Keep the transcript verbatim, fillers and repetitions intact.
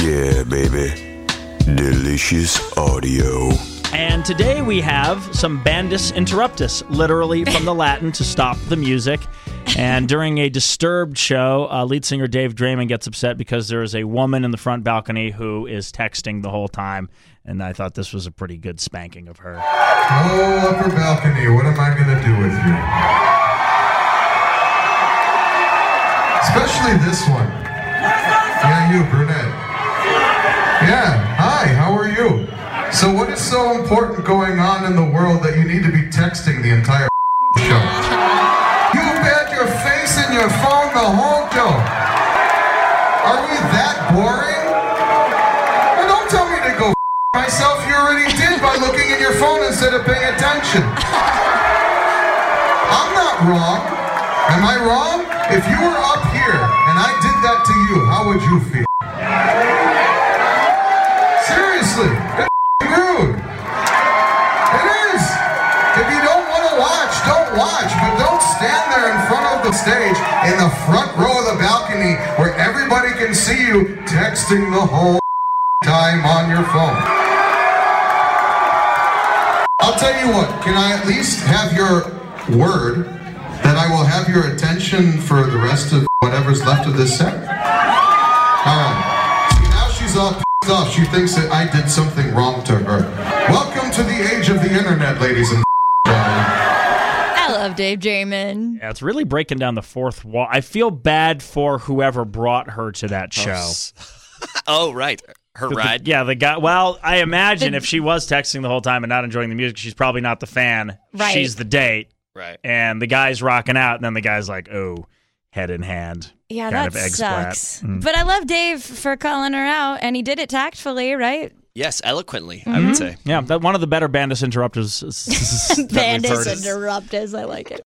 Yeah, baby. Delicious audio. And today we have some bandus interruptus, literally from the Latin to stop the music. And during a Disturbed show, uh, lead singer Dave Draiman gets upset because there is a woman in the front balcony who is texting the whole time. And I thought this was a pretty good spanking of her. Oh, upper balcony, what am I going to do with you? Especially this one. Yeah, you, brunette. Yeah, hi, how are you? So what is so important going on in the world that you need to be texting the entire show? You've had your face in your phone the whole show. Are we that boring? Well, don't tell me to go myself. You already did by looking at your phone instead of paying attention. I'm not wrong. Am I wrong? If you were up here and I did that to you, how would you feel? Seriously, it's rude. It is. If you don't want to watch, don't watch, but don't stand there in front of the stage in the front row of the balcony where everybody can see you texting the whole time on your phone. I'll tell you what, can I at least have your word that I will have your attention for the rest of whatever's left of this set? Alright. See, now she's all pissed off. She thinks that I did something wrong to her. Welcome to the age of the internet, ladies and gentlemen. I love Dave Draiman. Yeah, it's really breaking down the fourth wall. I feel bad for whoever brought her to that show. Oh, right. Her The- ride. yeah, the guy. Well, I imagine if she was texting the whole time and not enjoying the music, she's probably not the fan. Right. She's the date. Right. And the guy's rocking out, and then the guy's like, oh, head in hand. Yeah, kind that of egg splat. sucks. Mm. But I love Dave for calling her out, and he did it tactfully, right? Yes, eloquently, I Mm-hmm. would say. Yeah, that one of the better bandus interrupters. that we've Bandus heard. interruptus, I like it.